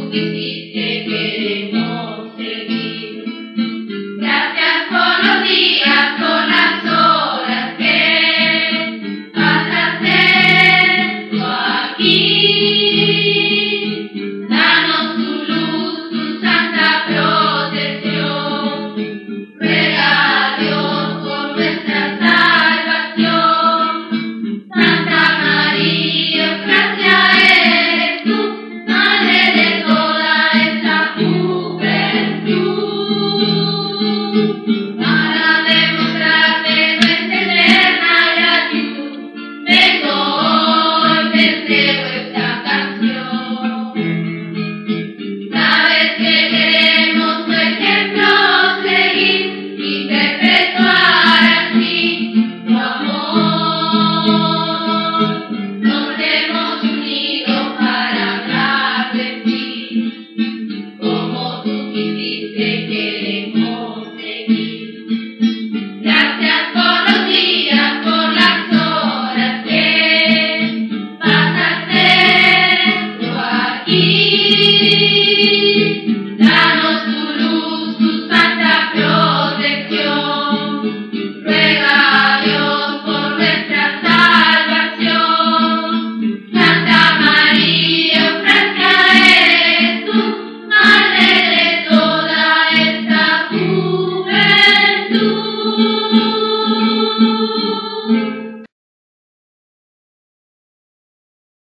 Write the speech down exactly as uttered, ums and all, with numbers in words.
quisiste, queremos seguir. Gracias por los días, por las horas que pasaste tú aquí. Danos tu luz, tu santa protección. Ruega a Dios por nuestra salvación. Santa María, gracia eres tú, madre de toda esta juventud. Para demostrarte nuestra eterna gratitud, vengo hoy, te entrego esta canción. Sabes que queremos tu ejemplo seguir y perpetuar así tu amor. Nos hemos unido para hablar de ti, como tú quisiste, queremos seguir. Gracias por los días, por las horas que pasaste tú aquí.